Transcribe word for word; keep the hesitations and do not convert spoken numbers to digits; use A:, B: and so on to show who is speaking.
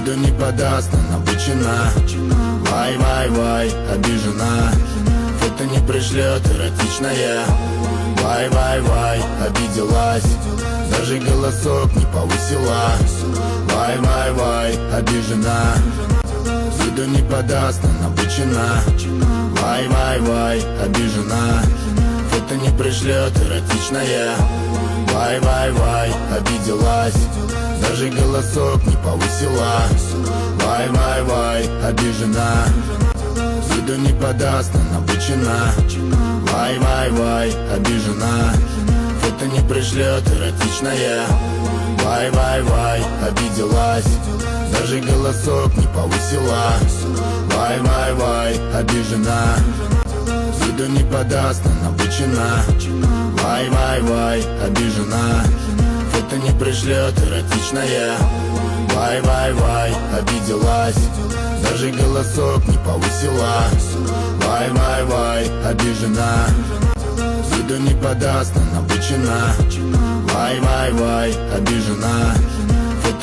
A: Виду не подаст, она обычна. Вай, вай, вай, обижена. Фото не пришлет, эротичная. Вай, вай, вай, обиделась. Даже голосок не повысила. Вай, вай, вай, обижена. Виду не подаст, она обычна. Вай, вай, вай, обижена. Фото не пришлет, эротичная. Вай, вай, вай, обиделась. Даже голосок не повысила. Вай, вай, вай, обижена. Виду не подаст, она обычна. Вай, вай, вай, обижена. Фото не пришлет, эротичная. Вай, вай, вай, обиделась. Даже голосок не повысила. Вай, вай, вай, обижена. Виду не подаст, она обычна. Вай, вай, вай, обижена. Фото не пришлет, эротичная. Вай, вай, вай, обиделась. Даже голосок не повысила. Вай, вай, вай, обижена. Виду не подаст, она обычна. Вай, вай, вай, обижена.